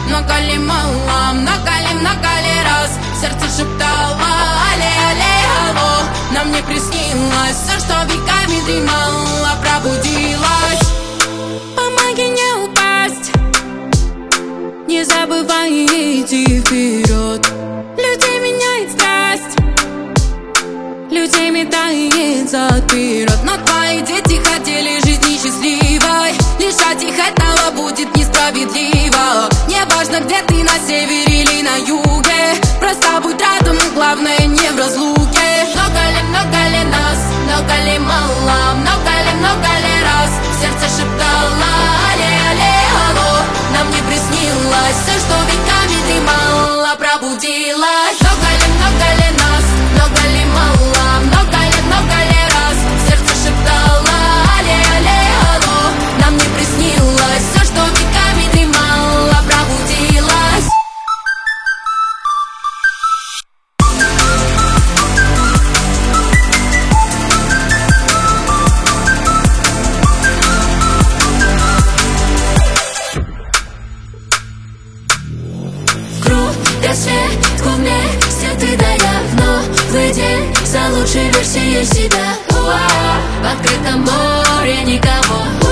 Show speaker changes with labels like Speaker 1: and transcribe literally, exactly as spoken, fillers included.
Speaker 1: много ли мало, много ли, много ли раз сердце шептало: алле, алле, алло. Нам не приснилось все, что веками дремало, пробудилось. Помоги не упасть, не забывай идти вперед. Людей меняет страсть, людей метается вперед. Но твои дети хотели жизни счастливой, лишать их этого будет несправедливо. Не важно, где ты, на севере или на юге, просто будь рядом, но главное не в разлуке. Много ли, много ли нас, много ли мало, много ли, много ли раз сердце шептало: алле, алле, алло. Нам не приснилось все, что веками дремало, пробудилось. Много ли, много ли нас, много ли мало, много ли, много ли раз сердце шептало: алле, алле, алло. Нам не приснилось все, что веками дремало, пробудилось. Рассвет клубней, святы давно выйди за лучшей версией себя. Уа, в открытом море никого.